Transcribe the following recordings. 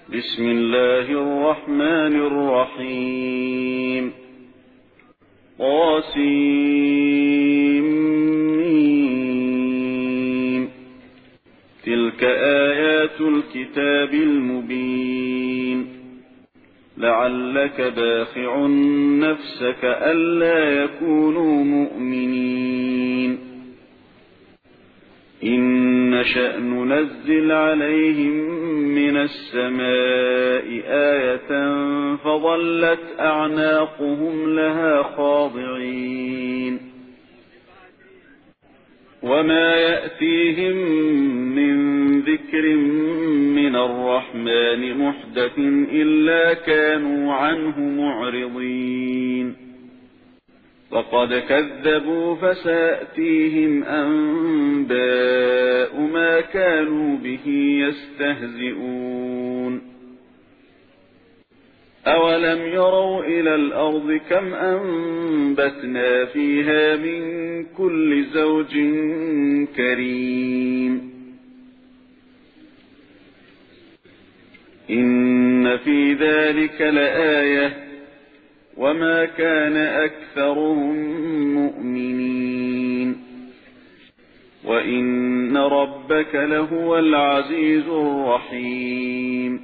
بسم الله الرحمن الرحيم طاسيم تلك آيات الكتاب المبين لعلك باخع نفسك ألا يكونوا مؤمنين إن نشأ ننزل عليهم من السماء آية فظلت أعناقهم لها خاضعين وما يأتيهم من ذكر من الرحمن محدث إلا كانوا عنه معرضين فقد كذبوا فسيأتيهم أنباء ما كانوا به يستهزئون أولم يروا إلى الأرض كم أنبتنا فيها من كل زوج كريم إن في ذلك لآية وما كان أكثرهم مؤمنين وإن ربك لهو العزيز الرحيم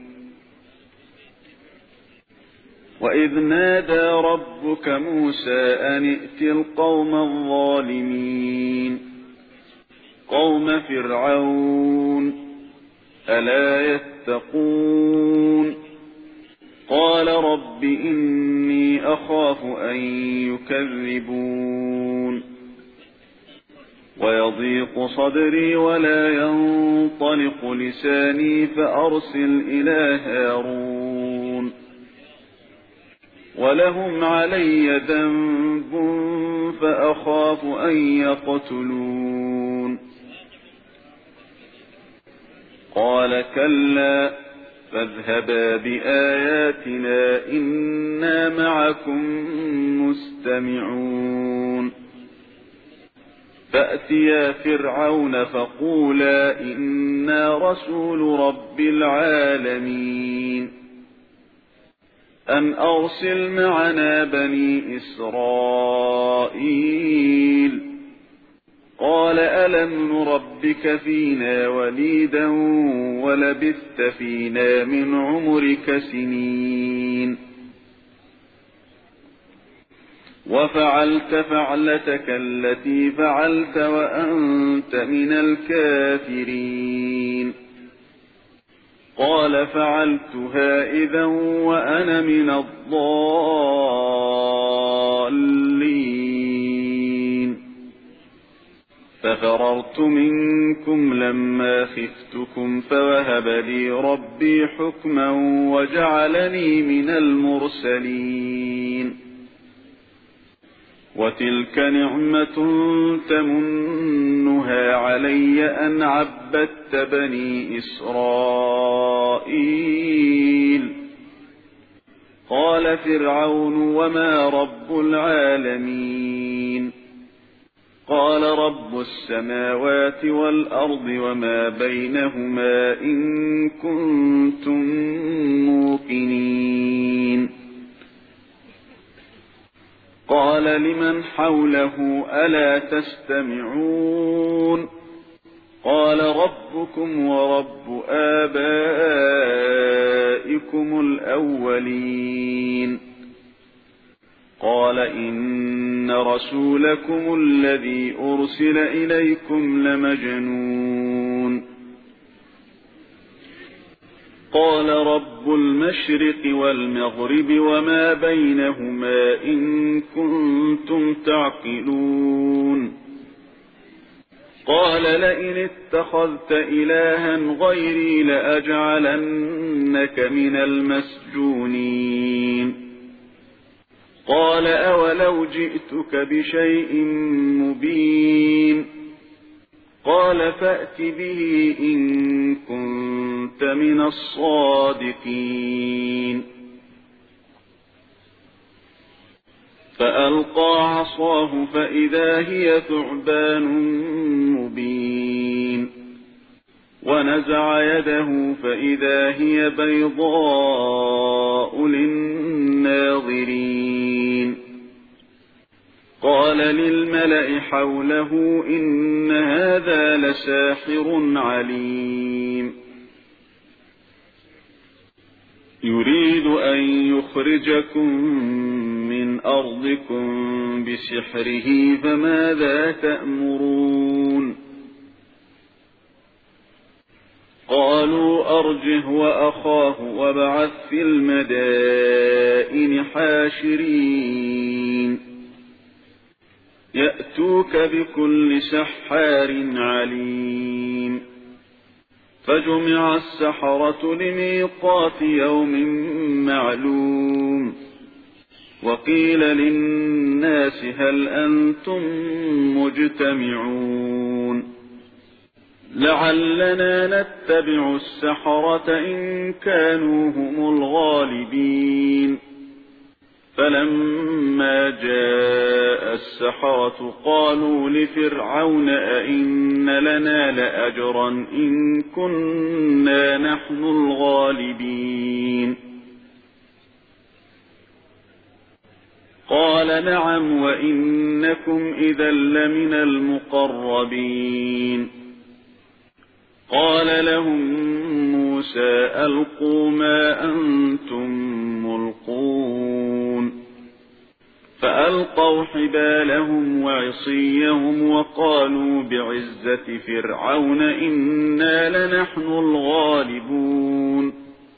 وإذ نادى ربك موسى أن ائت القوم الظالمين قوم فرعون ألا يتقون قال رب إني أخاف أن يكذبون ويضيق صدري ولا ينطلق لساني فأرسل إلى هارون ولهم علي ذنب فأخاف أن يقتلون قال كلا فاذهبا بآياتنا إنا معكم مستمعون فأتيا فرعون فقولا إنا رسول رب العالمين أن أرسل معنا بني إسرائيل قال ألم نربك فينا وليدا ولبثت فينا من عمرك سنين وفعلت فعلتك التي فعلت وأنت من الكافرين قال فعلتها إذا وأنا من الضالين ففررت منكم لما خفتكم فوهب لي ربي حكما وجعلني من المرسلين وتلك نعمة تمنها علي أن عبدت بني إسرائيل قال فرعون وما رب العالمين قال رب السماوات والأرض وما بينهما إن كنتم موقنين قال لمن حوله ألا تستمعون قال ربكم ورب آبائكم الأولين قال إن رسولكم الذي أرسل إليكم لمجنون قال رب المشرق والمغرب وما بينهما إن كنتم تعقلون قال لئن اتخذت إلها غيري لأجعلنك من المسجونين قال أولو جئتك بشيء مبين قال فأت به إن كنت من الصادقين فألقى عصاه فإذا هي ثعبان مبين ونزع يده فإذا هي بيضاء للناظرين قال للملأ حوله إن هذا لساحر عليم يريد أن يخرجكم من أرضكم بسحره فماذا تأمرون قالوا أرجه وأخاه وابعث في المدائن حاشرين يأتوك بكل سحار عليم فجمع السحرة لميقات يوم معلوم وقيل للناس هل أنتم مجتمعون لعلنا نتبع السحرة إن كانوا هم الغالبين فلما جاء السحرة قالوا لفرعون أئن لنا لأجرا إن كنا نحن الغالبين قال نعم وإنكم إذا لمن المقربين قال لهم موسى ألقوا ما أنتم ملقون فألقوا حبالهم وعصيهم وقالوا بعزة فرعون إنا لنحن الغالبون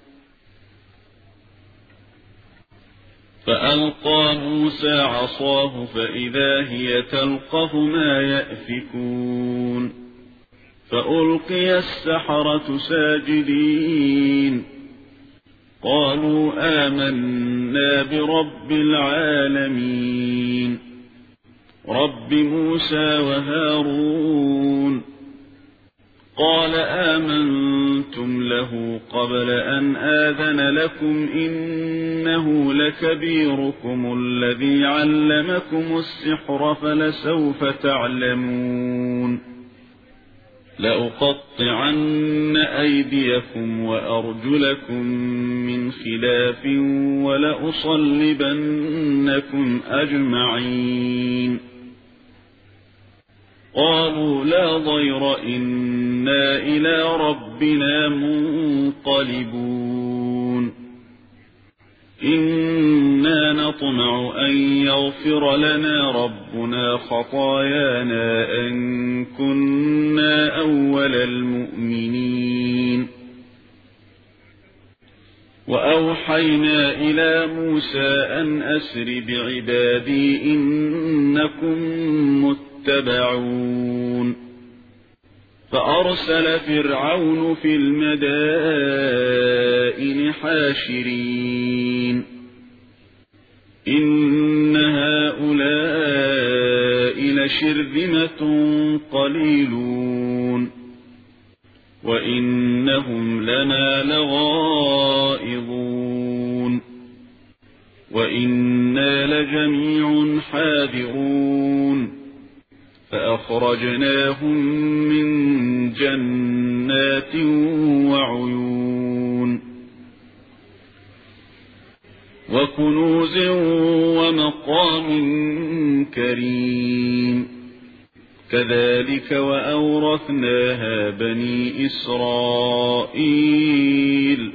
فألقى موسى عصاه فإذا هي تلقف ما يأفكون فألقي السحرة ساجدين قالوا آمنا برب العالمين رب موسى وهارون قال آمنتم له قبل أن آذن لكم إنه لكبيركم الذي علمكم السحر فلسوف تعلمون لأقطعن أيديكم وأرجلكم من خلاف ولأصلبنكم أجمعين قالوا لا ضير إنا إلى ربنا منقلبون إنا نطمع أن يغفر لنا ربنا خطايانا أن كنا أول المؤمنين وأوحينا إلى موسى أن أسر بعبادي إنكم متبعون فأرسل فرعون في المدائن حاشرين إن هؤلاء لشرذمة قليلون وإنهم لنا لغائظون وإنا لجميع حاذرون فأخرجناهم من جنات وعيون وكنوز ومقام كريم كذلك وأورثناها بني إسرائيل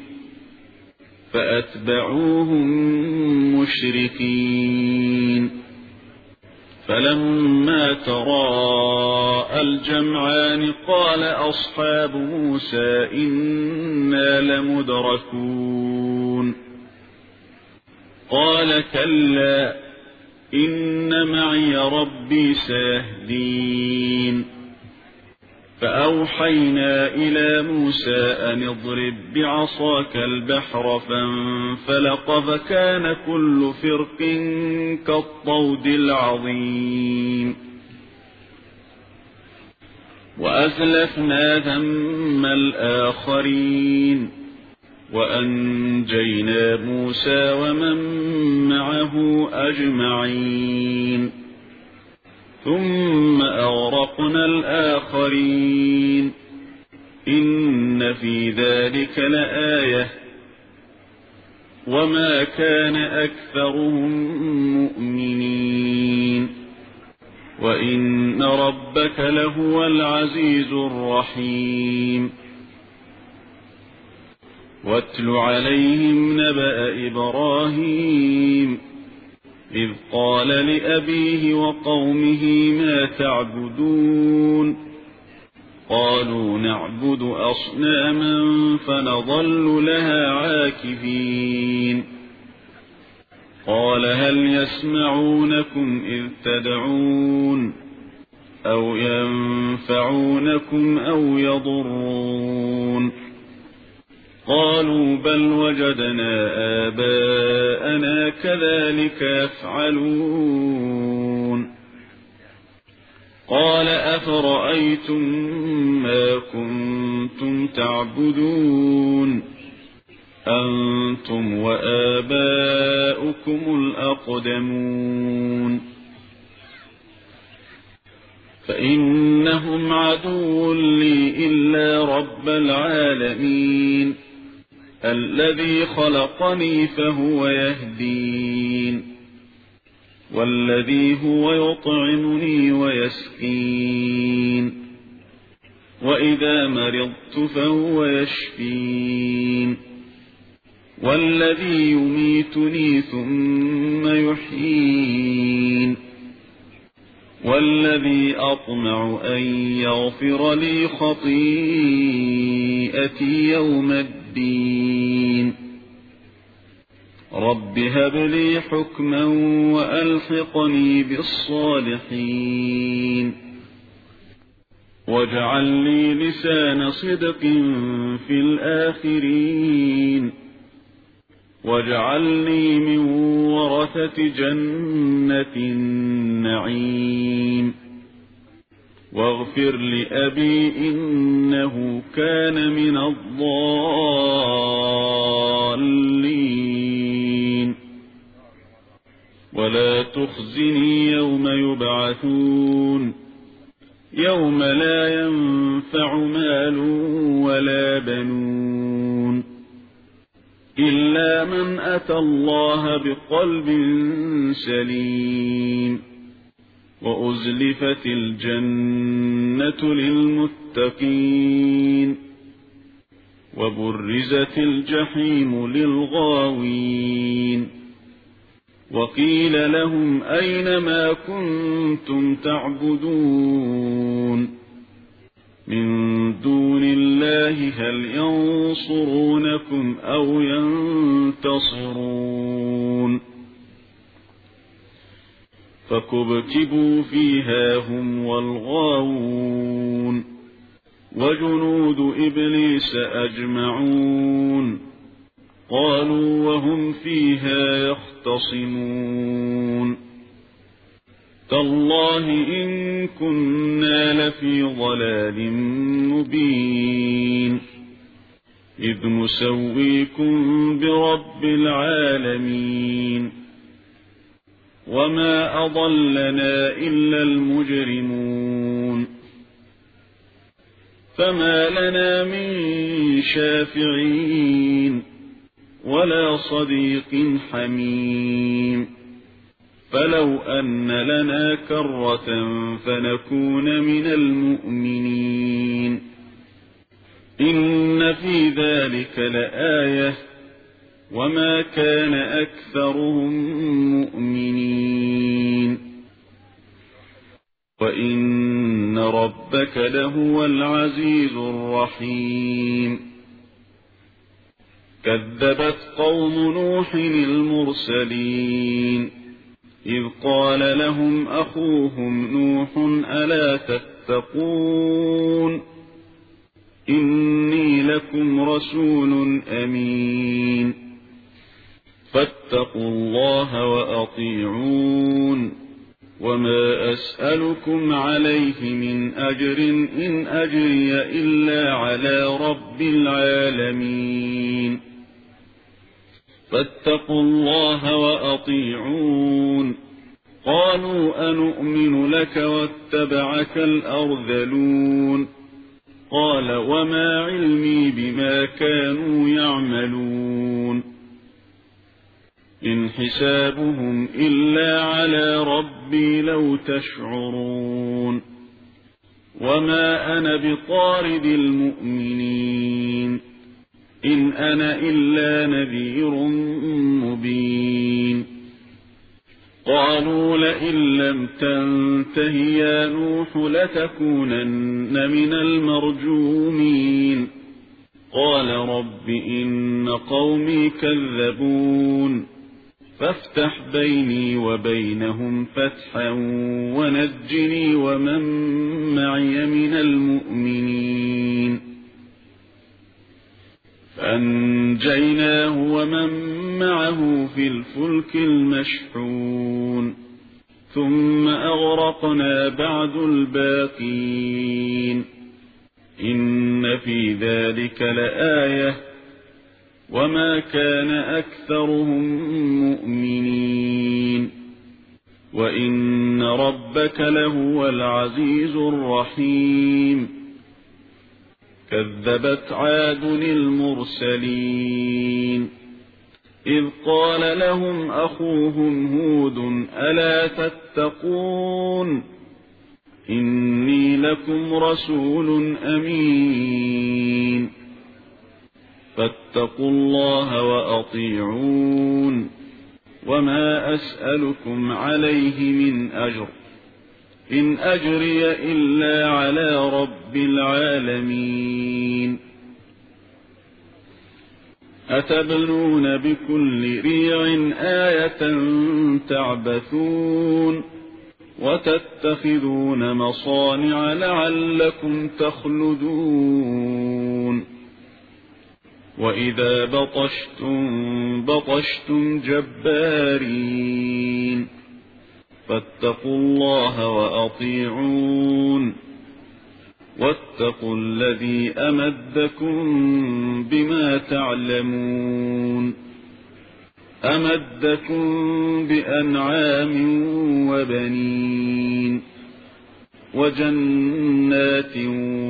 فأتبعوهم مشركين فلما تراءى الجمعان قال أصحاب موسى إنا لمدركون قال كلا إن معي ربي سيهدين فأوحينا إلى موسى أن اضرب بعصاك البحر فانفلق فكان كل فرق كالطود العظيم وأزلفنا ثم الآخرين وأنجينا موسى ومن معه أجمعين ثم أغرقنا الآخرين إن في ذلك لآية وما كان أكثرهم مؤمنين وإن ربك لهو العزيز الرحيم واتل عليهم نبأ إبراهيم إذ قال لأبيه وقومه ما تعبدون قالوا نعبد أصناما فنظل لها عاكفين قال هل يسمعونكم إذ تدعون أو ينفعونكم أو يضرون قالوا بل وجدنا آباءنا كذلك يفعلون قال أفرأيتم ما كنتم تعبدون أنتم وآباؤكم الأقدمون فإنهم عدو لي إلا رب العالمين الذي خلقني فهو يهدين والذي هو يطعمني ويسقين وإذا مرضت فهو يشفين والذي يميتني ثم يحيين والذي أطمع أن يغفر لي خطيئتي يوم الدين رب هب لي حكما وألحقني بالصالحين واجعل لي لسان صدق في الآخرين واجعلني من ورثة جنة النعيم واغفر لأبي إنه كان من الضالين ولا تخزني يوم يبعثون يوم لا ينفع مال ولا بنون إلا من أتى الله بقلب سليم وأزلفت الجنة للمتقين وبرزت الجحيم للغاوين وقيل لهم أين ما كنتم تعبدون من دون الله هل ينصرونكم أو ينتصرون فكبكبوا فيها هم والغاوون وجنود إبليس أجمعون قالوا وهم فيها يختصمون تالله إن كنا لفي ضلال مبين إذ نسويكم برب العالمين وما أضلنا إلا المجرمون فما لنا من شافعين ولا صديق حميم فلو أن لنا كرة فنكون من المؤمنين إن في ذلك لآية وما كان أكثرهم مؤمنين وإن ربك لهو العزيز الرحيم كذبت قوم نوح المرسلين إذ قال لهم أخوهم نوح ألا تتقون إني لكم رسول أمين فاتقوا الله وأطيعون وما أسألكم عليه من أجر إن أجري إلا على رب العالمين فاتقوا الله وأطيعون قالوا أنؤمن لك واتبعك الأرذلون قال وما علمي بما كانوا يعملون إن حسابهم إلا على ربي لو تشعرون وما أنا بطارد المؤمنين إن أنا إلا نذير مبين قالوا لئن لم تنته يا نوح لتكونن من المرجومين قال رب إن قومي كذبون فافتح بيني وبينهم فتحا ونجني ومن معي من المؤمنين فأنجيناه ومن معه في الفلك المشحون ثم أغرقنا بعد الباقين إن في ذلك لآية وما كان أكثرهم مؤمنين وإن ربك لهو العزيز الرحيم كذبت عاد المرسلين إذ قال لهم أخوهم هود ألا تتقون إني لكم رسول أمين فاتقوا الله وأطيعون وما أسألكم عليه من أجر إن أجري إلا على رب العالمين أتبنون بكل ريع آية تعبثون وتتخذون مصانع لعلكم تخلدون وإذا بطشتم جبارين فاتقوا الله وأطيعون واتقوا الذي أمدكم بما تعلمون أمدكم بأنعام وبنين وجنات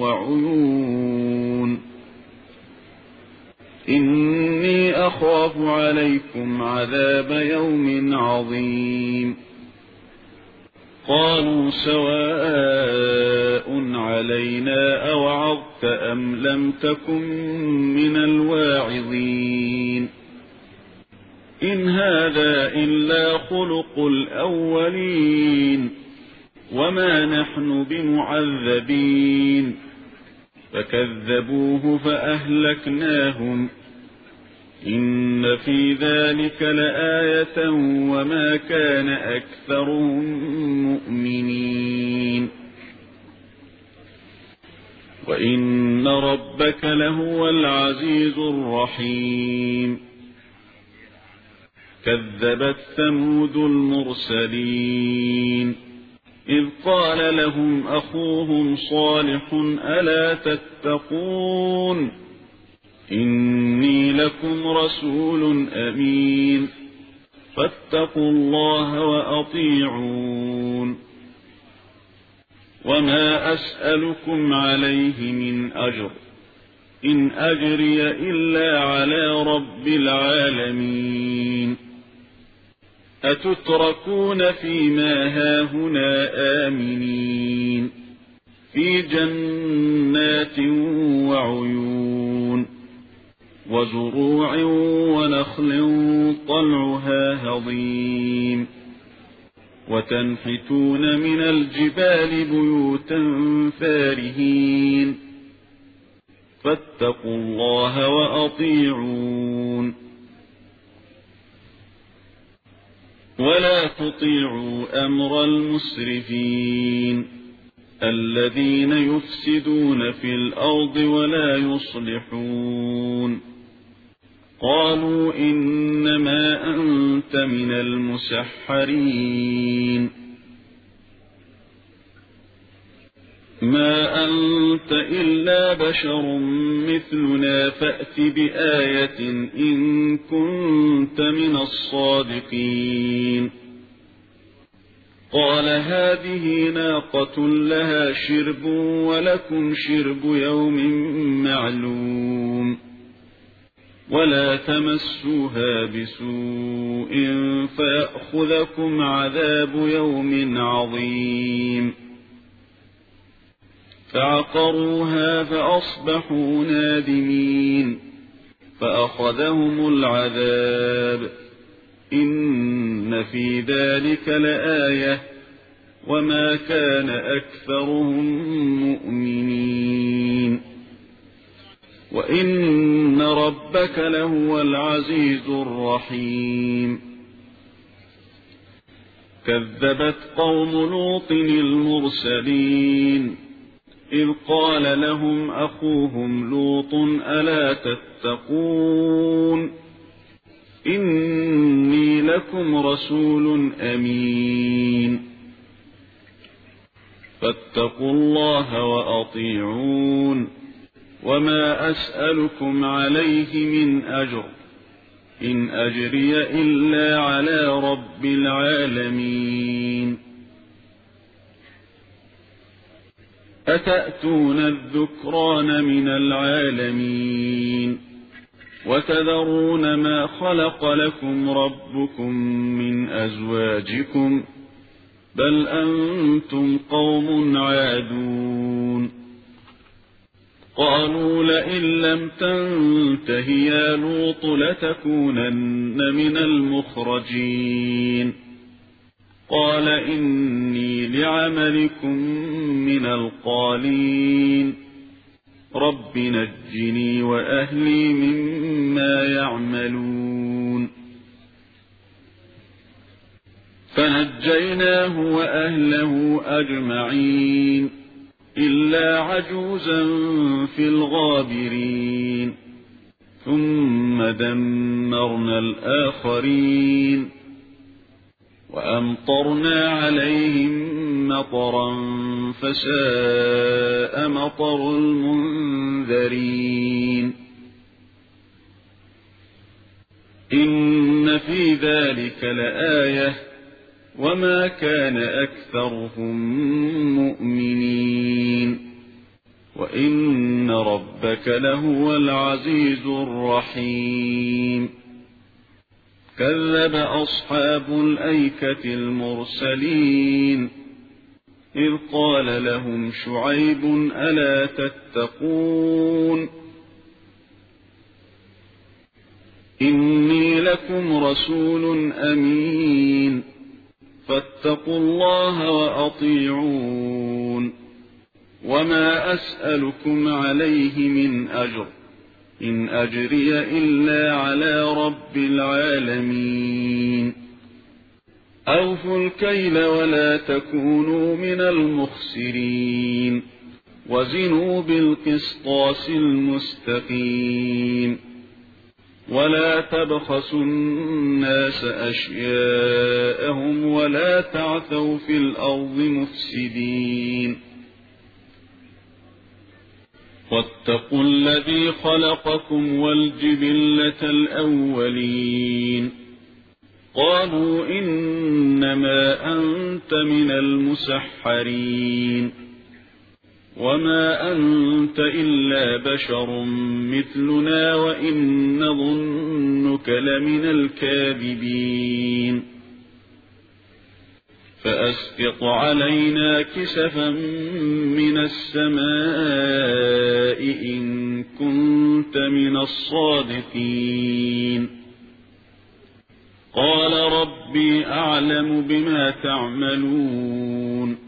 وعيون إني أخاف عليكم عذاب يوم عظيم قالوا سواء علينا أوعظت أم لم تكن من الواعظين إن هذا إلا خلق الأولين وما نحن بمعذبين فكذبوه فأهلكناهم إن في ذلك لآية وما كان أكثرهم مؤمنين وإن ربك لهو العزيز الرحيم كذبت ثمود المرسلين إذ قال لهم أخوهم صالح ألا تتقون إني لكم رسول أمين فاتقوا الله وأطيعون وما أسألكم عليه من أجر إن أجري إلا على رب العالمين أتتركون فيما هاهنا آمنين في جنات وعيون وزروع ونخل طلعها هضيم وتنحتون من الجبال بيوتا فارهين فاتقوا الله وأطيعون ولا تطيعوا أمر المسرفين الذين يفسدون في الأرض ولا يصلحون قالوا إنما أنت من المسحرين ما أنت إلا بشر مثلنا فأت بآية إن كنت من الصادقين قال هذه ناقة لها شرب ولكم شرب يوم معلوم ولا تمسوها بسوء فيأخذكم عذاب يوم عظيم. فعقروها فأصبحوا نادمين فأخذهم العذاب إن في ذلك لآية وما كان أكثرهم مؤمنين وإن ربك لهو العزيز الرحيم. كذبت قوم لوط المرسلين إذ قال لهم أخوهم لوط ألا تتقون إني لكم رسول أمين فاتقوا الله وأطيعون وما أسألكم عليه من أجر إن أجري إلا على رب العالمين. أتأتون الذكران من العالمين وتذرون ما خلق لكم ربكم من أزواجكم بل أنتم قوم عادون. قالوا لئن لم تنته يا لوط لتكونن من المخرجين قال إني لعملكم من القالين رب نجني وأهلي مما يعملون. فنجيناه وأهله أجمعين إلا عجوزا في الغابرين ثم دمرنا الآخرين وأمطرنا عليهم مطرا فساء مطر المنذرين. إن في ذلك لآية وما كان أكثرهم مؤمنين وإن ربك لهو العزيز الرحيم. كذب أصحاب الأيكة المرسلين إذ قال لهم شعيب ألا تتقون إني لكم رسول أمين فاتقوا الله وأطيعون وما أسألكم عليه من أجر إن أجري إلا على رب العالمين. أوفوا الكيل ولا تكونوا من المخسرين وزنوا بالقسطاس المستقيم ولا تبخسوا الناس أشياءهم ولا تعثوا في الأرض مفسدين. واتقوا الذي خلقكم والجبلة الأولين قالوا إنما أنت من المسحرين وما أنت إلا بشر مثلنا وإن نظنك لمن الكاذبين فأسقط علينا كسفا من السماء إن كنت من الصادقين. قال ربي أعلم بما تعملون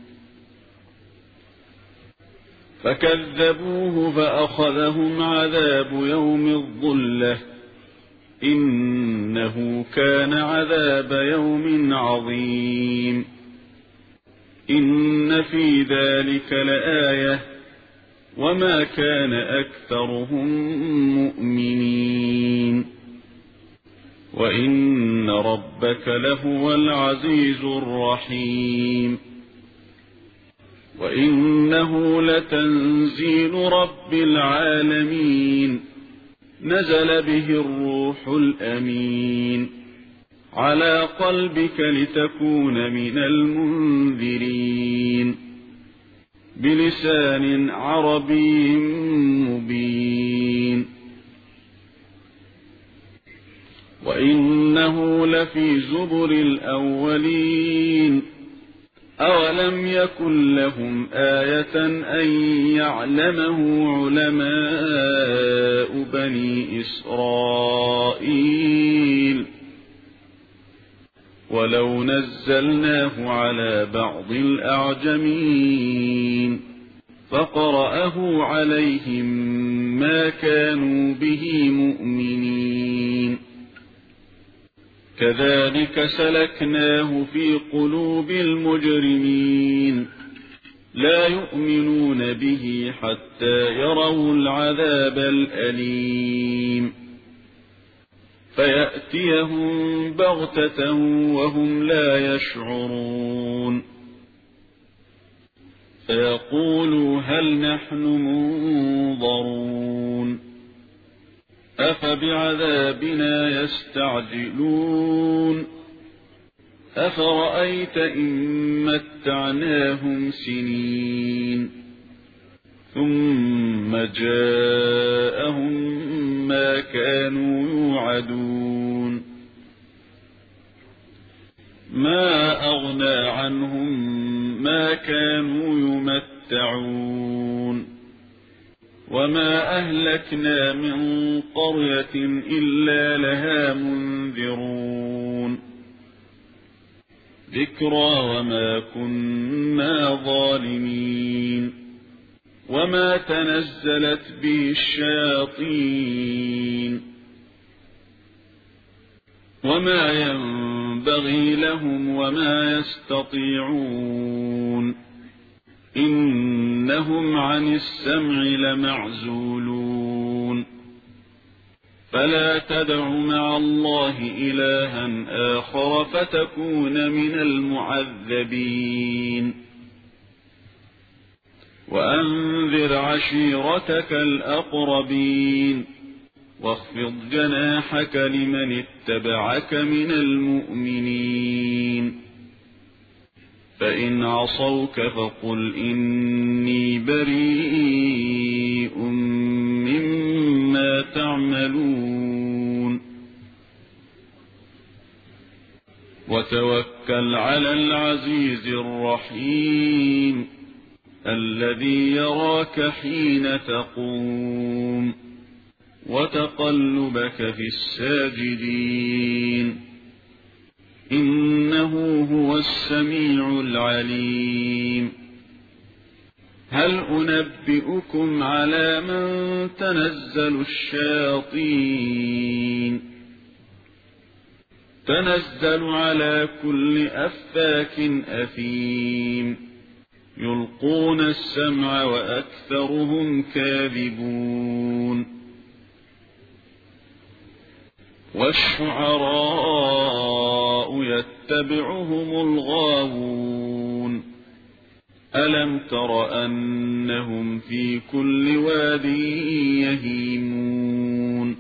فكذبوه فأخذهم عذاب يوم الظلة إنه كان عذاب يوم عظيم. إن في ذلك لآية وما كان أكثرهم مؤمنين وإن ربك لهو العزيز الرحيم. وإنه لتنزيل رب العالمين نزل به الروح الأمين على قلبك لتكون من المنذرين بلسان عربي مبين وإنه لفي زبر الأولين أولم يكن لهم آية أن يعلمه علماء بني إسرائيل ولو نزلناه على بعض الأعجمين فقرأه عليهم ما كانوا به مؤمنين كذلك سلكناه في قلوب المجرمين لا يؤمنون به حتى يروا العذاب الأليم فيأتيهم بغتة وهم لا يشعرون فيقولوا هل نحن منظرون أفبعذابنا يستعجلون أفرأيت إن متعناهم سنين ثم جاءهم ما كانوا يوعدون ما أغنى عنهم ما كانوا يمتعون وما أهلكنا من قرية إلا لها منذرون ذكرى وما كنا ظالمين وما تنزلت به الشياطين وما ينبغي لهم وما يستطيعون إنهم عن السمع لمعزولون فلا تدع مع الله إلها آخر فتكون من المعذبين وأنذر عشيرتك الأقربين واخفض جناحك لمن اتبعك من المؤمنين فإن عصوك فقل إني بريء مما تعملون وتوكل على العزيز الرحيم الذي يراك حين تقوم وتقلبك في الساجدين إنه هو السميع العليم هل أنبئكم على من تنزل الشياطين تنزل على كل أفاك أثيم يلقون السمع وأكثرهم كاذبون والشعراء يتبعهم الغاوون ألم تر أنهم في كل واد يهيمون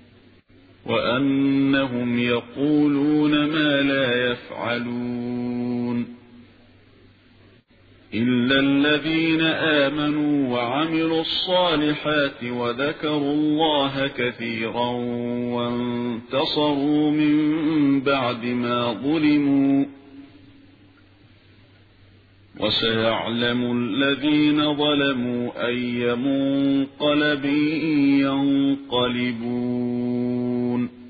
وأنهم يقولون ما لا يفعلون إلا الذين آمنوا وعملوا الصالحات وذكروا الله كثيرا وانتصروا من بعد ما ظلموا وسيعلم الذين ظلموا أي منقلب ينقلبون